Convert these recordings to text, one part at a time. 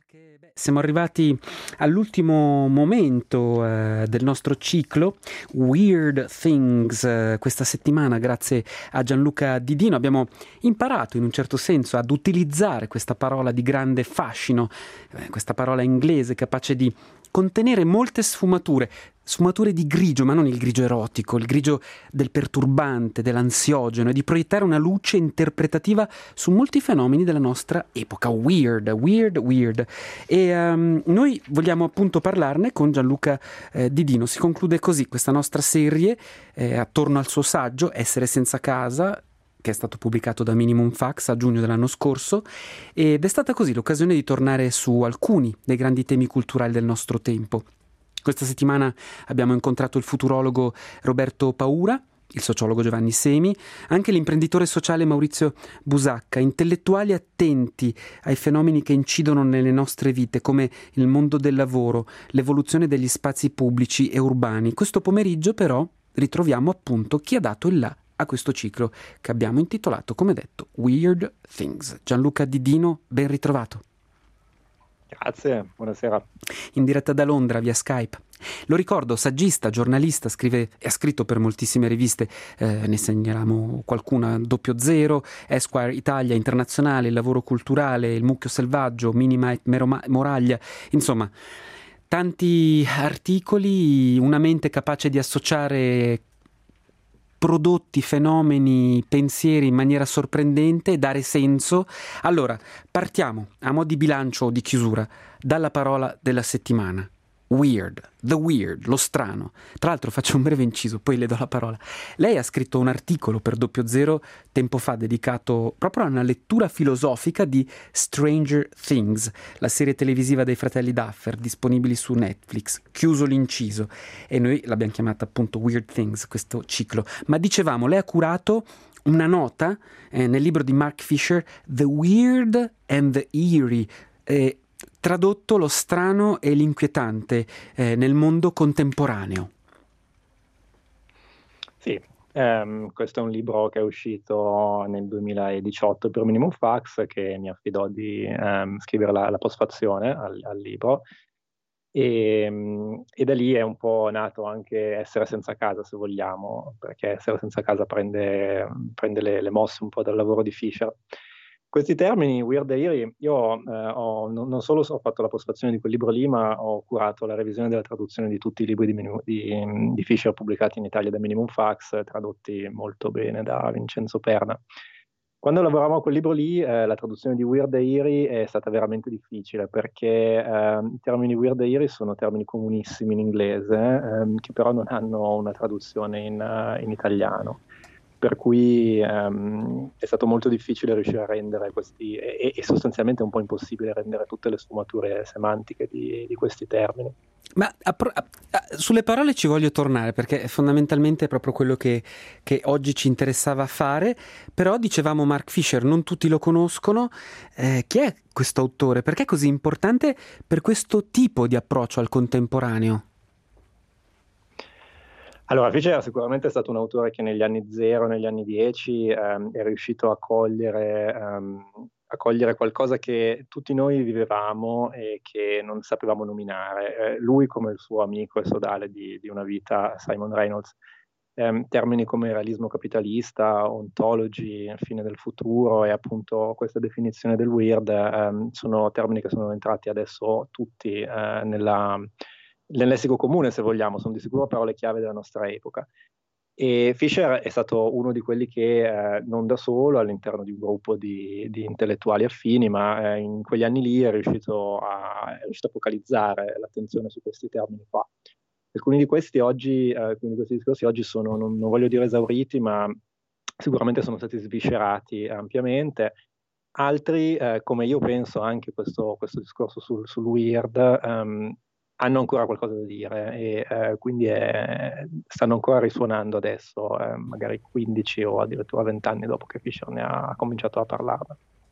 Siamo arrivati all'ultimo momento del nostro ciclo Weird Things. Questa settimana, grazie a Gianluca Didino, abbiamo imparato in un certo senso ad utilizzare questa parola di grande fascino, questa parola inglese capace di contenere molte sfumature di grigio, ma non il grigio erotico, il grigio del perturbante, dell'ansiogeno, e di proiettare una luce interpretativa su molti fenomeni della nostra epoca. Weird. E noi vogliamo appunto parlarne con Gianluca Didino. Si conclude così questa nostra serie attorno al suo saggio Essere senza casa, che è stato pubblicato da Minimum Fax a giugno dell'anno scorso, ed è stata così l'occasione di tornare su alcuni dei grandi temi culturali del nostro tempo. Questa settimana abbiamo incontrato il futurologo Roberto Paura, il sociologo Giovanni Semi, anche l'imprenditore sociale Maurizio Busacca, intellettuali attenti ai fenomeni che incidono nelle nostre vite, come il mondo del lavoro, l'evoluzione degli spazi pubblici e urbani. Questo pomeriggio però ritroviamo appunto chi ha dato il là a questo ciclo che abbiamo intitolato, come detto, Weird Things. Gianluca Didino, ben ritrovato. Grazie, buonasera. In diretta da Londra via Skype. Lo ricordo, saggista, giornalista, scrive e ha scritto per moltissime riviste, ne segnaliamo qualcuna: Doppio Zero, Esquire Italia, Internazionale, Il Lavoro Culturale, Il Mucchio Selvaggio, Minima et Moraglia, insomma tanti articoli, una mente capace di associare prodotti, fenomeni, pensieri in maniera sorprendente e dare senso. Allora, partiamo a mo' di bilancio o di chiusura dalla parola della settimana. Weird, the weird, lo strano. Tra l'altro faccio un breve inciso, poi le do la parola. Lei ha scritto un articolo per Doppio Zero tempo fa dedicato proprio a una lettura filosofica di Stranger Things, la serie televisiva dei fratelli Duffer, disponibili su Netflix. Chiuso l'inciso. E noi l'abbiamo chiamata appunto Weird Things, questo ciclo. Ma dicevamo, lei ha curato una nota nel libro di Mark Fisher, The Weird and the Eerie, tradotto lo strano e l'inquietante nel mondo contemporaneo. Sì, questo è un libro che è uscito nel 2018 per Minimum Fax, che mi affidò di scrivere la postfazione al libro, e da lì è un po' nato anche Essere senza casa, se vogliamo, perché Essere senza casa prende le mosse un po' dal lavoro di Fisher. Questi termini, weird e eerie, io non solo ho fatto la postfazione di quel libro lì, ma ho curato la revisione della traduzione di tutti i libri di Fisher pubblicati in Italia da Minimum Fax, tradotti molto bene da Vincenzo Perna. Quando lavoravamo a quel libro lì, la traduzione di weird e eerie è stata veramente difficile, perché i termini weird e eerie sono termini comunissimi in inglese, che però non hanno una traduzione in italiano. Per cui è stato molto difficile riuscire a rendere questi, e sostanzialmente è un po' impossibile rendere tutte le sfumature semantiche di questi termini. Ma sulle parole ci voglio tornare, perché è fondamentalmente proprio quello che oggi ci interessava fare. Però dicevamo Mark Fisher, non tutti lo conoscono. Chi è questo autore? Perché è così importante per questo tipo di approccio al contemporaneo? Allora, Fisher sicuramente è stato un autore che negli anni 0, negli anni 10 è riuscito a cogliere qualcosa che tutti noi vivevamo e che non sapevamo nominare. Lui, come il suo amico e sodale di una vita, Simon Reynolds, termini come realismo capitalista, ontology, fine del futuro e appunto questa definizione del weird sono termini che sono entrati adesso tutti nel lessico comune, se vogliamo, sono di sicuro parole chiave della nostra epoca. E Fisher è stato uno di quelli che non da solo, all'interno di un gruppo di intellettuali affini, ma in quegli anni lì è riuscito a focalizzare l'attenzione su questi termini qua. Alcuni di questi discorsi oggi sono, non voglio dire esauriti, ma sicuramente sono stati sviscerati ampiamente. Altri, come io penso anche questo discorso sul weird, hanno ancora qualcosa da dire e quindi stanno ancora risuonando adesso, magari 15 o addirittura 20 anni dopo che Fisher ne ha cominciato a parlarne.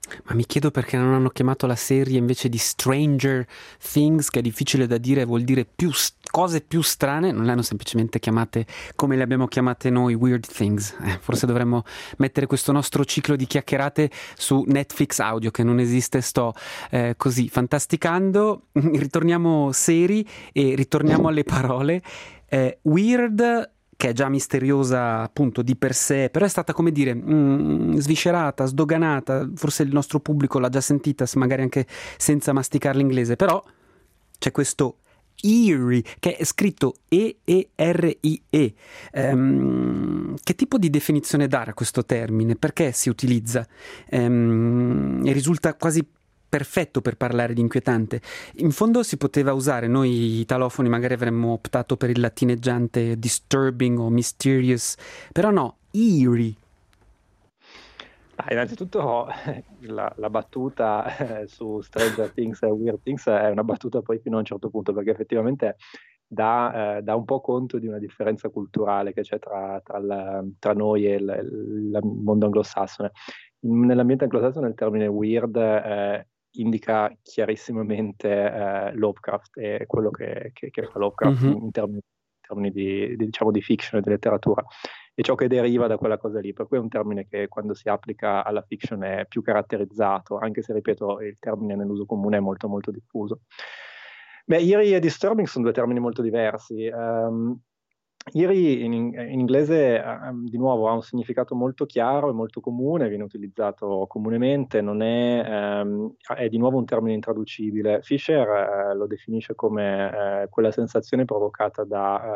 Ma mi chiedo perché non hanno chiamato la serie invece di Stranger Things, che è difficile da dire, vuol dire cose più strane, non le hanno semplicemente chiamate come le abbiamo chiamate noi, Weird Things. Forse dovremmo mettere questo nostro ciclo di chiacchierate su Netflix Audio, che non esiste, sto così fantasticando. Ritorniamo seri e ritorniamo alle parole. Weird, che è già misteriosa appunto di per sé, però è stata, come dire, sviscerata, sdoganata, forse il nostro pubblico l'ha già sentita, magari anche senza masticare l'inglese, però c'è questo eerie, che è scritto E-E-R-I-E. Che tipo di definizione dare a questo termine? Perché si utilizza? E risulta quasi perfetto per parlare di inquietante. In fondo si poteva usare, noi italofoni magari avremmo optato per il latineggiante disturbing o mysterious, però no, eerie. Innanzitutto la battuta su Stranger Things e Weird Things è una battuta poi fino a un certo punto, perché effettivamente dà un po' conto di una differenza culturale che c'è tra noi e il mondo anglosassone. Nell'ambiente anglosassone il termine weird indica chiarissimamente Lovecraft e quello che fa Lovecraft Mm-hmm. in termini diciamo, di fiction e di letteratura e ciò che deriva da quella cosa lì. Per cui è un termine che quando si applica alla fiction è più caratterizzato, anche se, ripeto, il termine nell'uso comune è molto molto diffuso. Beh, eerie e disturbing sono due termini molto diversi. Eerie in inglese, di nuovo, ha un significato molto chiaro e molto comune, viene utilizzato comunemente, non è di nuovo un termine intraducibile. Fisher lo definisce come quella sensazione provocata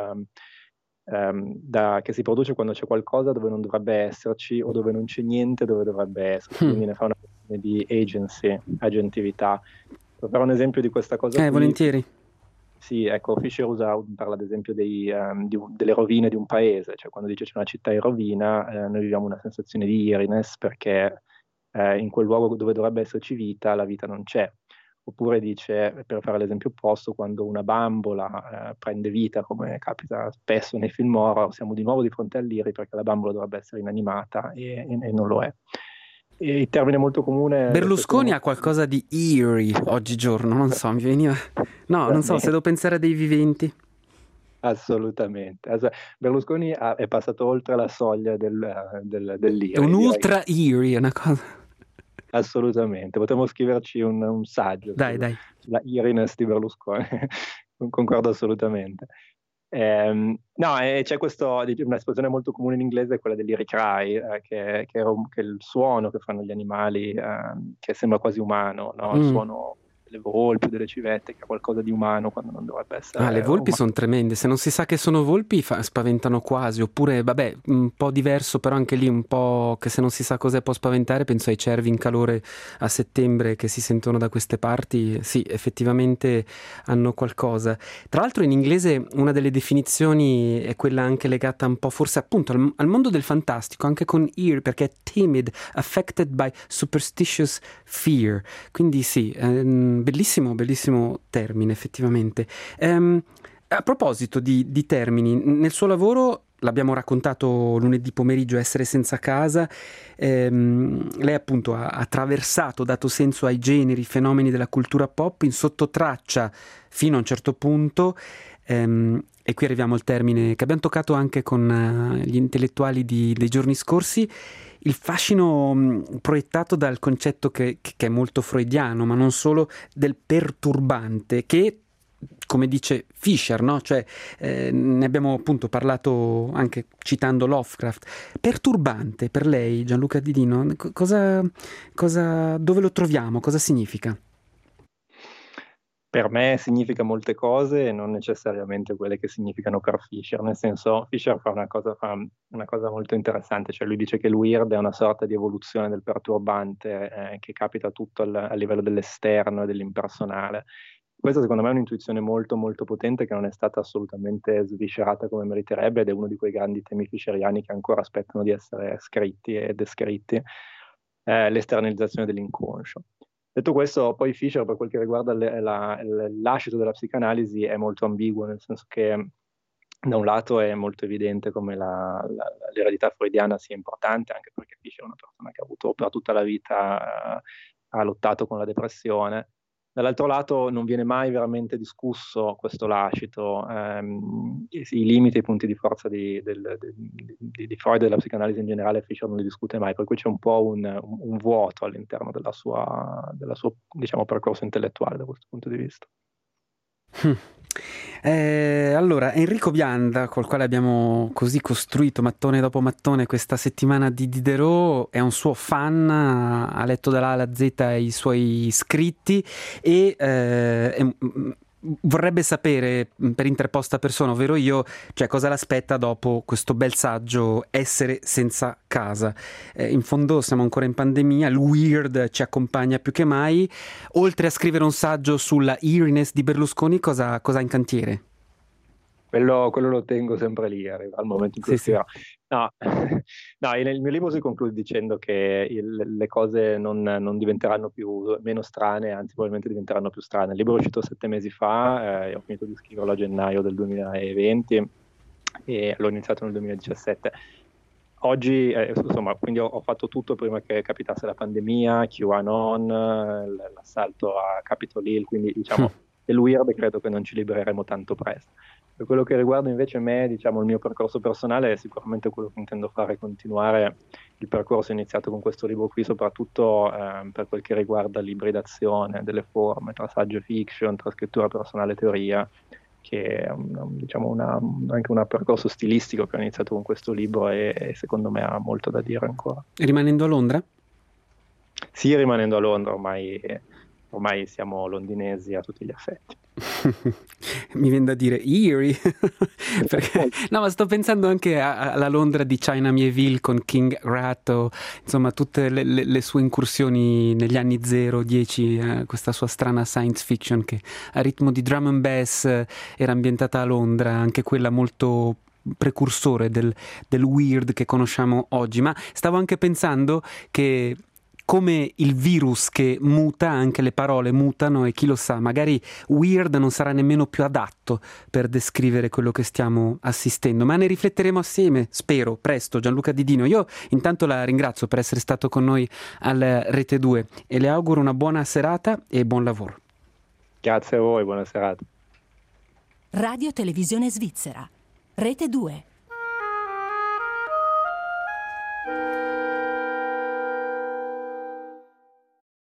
che si produce quando c'è qualcosa dove non dovrebbe esserci o dove non c'è niente dove dovrebbe esserci, quindi ne fa una questione di agentività. Per fare un esempio di questa cosa qui, Volentieri. sì, ecco, Fisher parla ad esempio delle rovine di un paese, cioè quando dice c'è una città in rovina, noi viviamo una sensazione di eeriness perché in quel luogo dove dovrebbe esserci vita, la vita non c'è. Oppure dice, per fare l'esempio opposto, quando una bambola prende vita, come capita spesso nei film horror, siamo di nuovo di fronte all'iri perché la bambola dovrebbe essere inanimata e non lo è. E il termine molto comune, l'espressione Berlusconi ha molto qualcosa di eerie oggigiorno, non so, mi veniva... No, non so, se devo pensare a dei viventi. assolutamente. Berlusconi è passato oltre la soglia È un dell'IRI, direi. ultra eerie, è una cosa... Assolutamente. Potremmo scriverci un saggio Dai, dai. sulla iriness di Berlusconi. Concordo assolutamente. No, e c'è un'espressione molto comune in inglese, quella dell'Erie cry, che è il suono che fanno gli animali, che sembra quasi umano, no? Il suono delle volpi, delle civette, che ha qualcosa di umano quando non dovrebbe Le essere volpi umano. sono tremende, se non si sa che sono volpi spaventano quasi, oppure vabbè, un po' diverso, però anche lì un po' che se non si sa cos'è può spaventare, penso ai cervi in calore a settembre che si sentono da queste parti, sì, effettivamente hanno qualcosa. Tra l'altro in inglese una delle definizioni è quella anche legata un po' forse appunto al mondo del fantastico, anche con ear, perché è timid, affected by superstitious fear, quindi sì, bellissimo, bellissimo termine effettivamente. A proposito di termini, nel suo lavoro, l'abbiamo raccontato lunedì pomeriggio, Essere senza casa, lei appunto ha attraversato, dato senso ai generi, fenomeni della cultura pop in sottotraccia fino a un certo punto, e qui arriviamo al termine che abbiamo toccato anche con gli intellettuali dei giorni scorsi, il fascino proiettato dal concetto che è molto freudiano, ma non solo, del perturbante, che come dice Fisher, no? Cioè, ne abbiamo appunto parlato anche citando Lovecraft. Perturbante per lei, Gianluca Didino, dove lo troviamo? Cosa significa? Per me significa molte cose e non necessariamente quelle che significano per Fisher, nel senso Fisher fa una cosa molto interessante, cioè lui dice che il weird è una sorta di evoluzione del perturbante che capita tutto a livello dell'esterno e dell'impersonale. Questa secondo me è un'intuizione molto molto potente che non è stata assolutamente sviscerata come meriterebbe ed è uno di quei grandi temi fischeriani che ancora aspettano di essere scritti e descritti, l'esternalizzazione dell'inconscio. Detto questo, poi Fisher, per quel che riguarda l'ascito della psicanalisi, è molto ambiguo, nel senso che da un lato è molto evidente come l'eredità freudiana sia importante, anche perché Fischer è una persona che ha avuto per tutta la vita, ha lottato con la depressione. Dall'altro lato non viene mai veramente discusso questo lascito, i limiti e i punti di forza di Freud e della psicanalisi in generale. Fischer non li discute mai, per cui c'è un po' un vuoto all'interno del suo diciamo, percorso intellettuale da questo punto di vista. Allora, Enrico Vianda, col quale abbiamo così costruito mattone dopo mattone questa settimana di Diderot, è un suo fan, ha letto dalla A alla Z i suoi scritti e vorrebbe sapere per interposta persona, ovvero io, cioè cosa l'aspetta dopo questo bel saggio Essere senza casa. In fondo siamo ancora in pandemia, il weird ci accompagna più che mai. Oltre a scrivere un saggio sulla eeriness di Berlusconi, cosa ha in cantiere? Quello lo tengo sempre lì, arriva al momento in cui scriverò. No, no, il mio libro si conclude dicendo che le cose non diventeranno meno strane, anzi probabilmente diventeranno più strane. Il libro è uscito 7 mesi fa, ho finito di scriverlo a gennaio del 2020 e l'ho iniziato nel 2017. Oggi, insomma, quindi ho fatto tutto prima che capitasse la pandemia, QAnon, l'assalto a Capitol Hill, quindi diciamo del weird credo che non ci libereremo tanto presto. Per quello che riguarda invece me, diciamo, il mio percorso personale è sicuramente quello che intendo fare, continuare il percorso iniziato con questo libro qui, soprattutto per quel che riguarda l'ibridazione delle forme tra saggio e fiction, tra scrittura personale e teoria, che è diciamo anche un percorso stilistico che ho iniziato con questo libro e secondo me ha molto da dire ancora. Rimanendo a Londra? Sì, rimanendo a Londra, ormai siamo londinesi a tutti gli effetti. Mi viene da dire Erie perché no, ma sto pensando anche alla Londra di China Miéville con King Rat, insomma tutte le sue incursioni negli anni 0-10, questa sua strana science fiction che a ritmo di drum and bass era ambientata a Londra, anche quella molto precursore del weird che conosciamo oggi. Ma stavo anche pensando che come il virus che muta, anche le parole mutano e chi lo sa, magari weird non sarà nemmeno più adatto per descrivere quello che stiamo assistendo, ma ne rifletteremo assieme, spero, presto. Gianluca Didino, io intanto la ringrazio per essere stato con noi al Rete 2 e le auguro una buona serata e buon lavoro. Grazie a voi, buona serata. Radio Televisione Svizzera, Rete 2.